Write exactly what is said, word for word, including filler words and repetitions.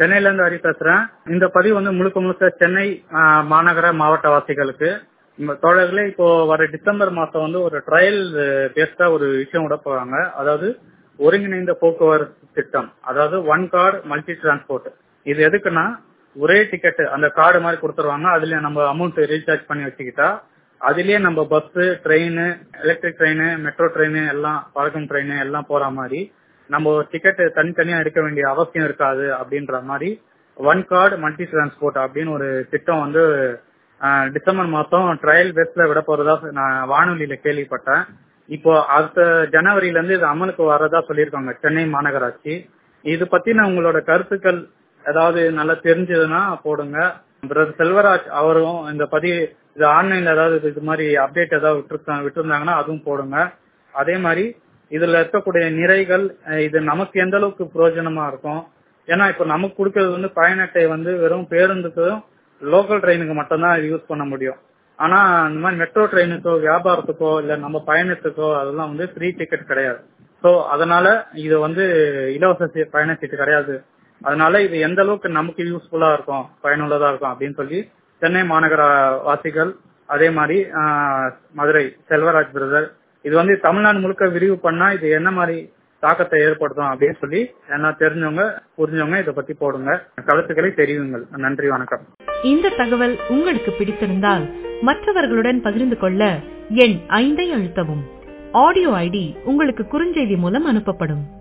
சென்னையில இருந்து ஹரி பேசுறேன். இந்த பதிவு வந்து முழுக்க முழுக்க சென்னை ஆஹ், மாநகர மாவட்ட வாசிகளுக்கு. இந்த தோழர்களே, இப்போ வர டிசம்பர் மாசம் வந்து ஒரு ட்ரையல் பேஸ்டா ஒரு விஷயம் விட போறாங்க. அதாவது ஒருங்கிணைந்த போக்குவரத்து திட்டம், அதாவது ஒன் கார்டு மல்டி டிரான்ஸ்போர்ட். இது எதுக்குன்னா, ஒரே டிக்கெட் அந்த கார்டு மாதிரி கொடுத்துருவாங்க. அதுல நம்ம அமௌண்ட் ரீசார்ஜ் பண்ணி வச்சுக்கிட்டா அதுலயே நம்ம bus, train, electric train, metro train எல்லாம், பறக்கும் ட்ரெயின் எல்லாம் போற மாதிரி நம்ம டிக்கெட் தனித்தனியா எடுக்க வேண்டிய அவசியம் இருக்காது அப்படின்ற மாதிரி ஒன் கார்டு மல்டி டிரான்ஸ்போர்ட் அப்படின்னு ஒரு திட்டம் வந்து ஆஹ், டிசம்பர் மாசம் ட்ரையல் பேஸ்ல விட போறதா நான் வானொலியில கேள்விப்பட்டேன். இப்போ அடுத்த ஜனவரியில இருந்து இது அமலுக்கு வரதா சொல்லியிருக்காங்க சென்னை மாநகராட்சி. இது பத்தின உங்களோட கருத்துக்கள் ஏதாவது நல்லா தெரிஞ்சதுன்னா போடுங்க. பிரதர் செல்வராஜ் அவரும் இந்த பதிவு இது ஆன்லைன்ல ஏதாவது இது மாதிரி அப்டேட் ஏதாவது விட்டுருக்காங்க விட்டுருந்தாங்கன்னா அதுவும் போடுங்க. அதே மாதிரி இதுல இருக்கக்கூடிய நிறைகள் அஹ், இது நமக்கு எந்த அளவுக்கு பிரயோஜனமா இருக்கும். ஏன்னா இப்ப நமக்கு கொடுக்கறது வந்து பயண அட்டை வந்து வெறும் பேருந்துக்கும் லோக்கல் ட்ரெயினுக்கு மட்டும்தான் யூஸ் பண்ண முடியும். ஆனா இந்த மாதிரி மெட்ரோ ட்ரெயினுக்கோ, வியாபாரத்துக்கோ, இல்ல நம்ம பயணத்துக்கோ அதெல்லாம் வந்து ஃப்ரீ டிக்கெட் கிடையாது. சோ அதனால இது வந்து இலவச சி- பயண சீட்டு கிடையாது. அதனால இது எந்த அளவுக்கு நமக்கு யூஸ்ஃபுல்லா இருக்கும், பயனுள்ளதா இருக்கும் அப்படின்னு சொல்லி சென்னை மாநகர வாசிகள், அதே மாதிரி ஆஹ், மதுரை செல்வராஜ் பிரதர், இது வந்து தமிழ்நாடு முழுக்க விரிவு பண்ணா இது என்ன மாதிரி தாக்கத்தை ஏற்படுத்தும் அப்படின்னு சொல்லி என்ன தெரிஞ்சவங்க புரிஞ்சவங்க இதை பத்தி போடுங்க. கருத்துக்களை தெரிவிங்கள். நன்றி, வணக்கம். இந்த தகவல் உங்களுக்கு பிடித்திருந்தால் மற்றவர்களுடன் பகிர்ந்து கொள்ள எண் ஐந்தை அழுத்தவும். ஆடியோ ஐடி உங்களுக்கு குறுஞ்செய்தி மூலம் அனுப்பப்படும்.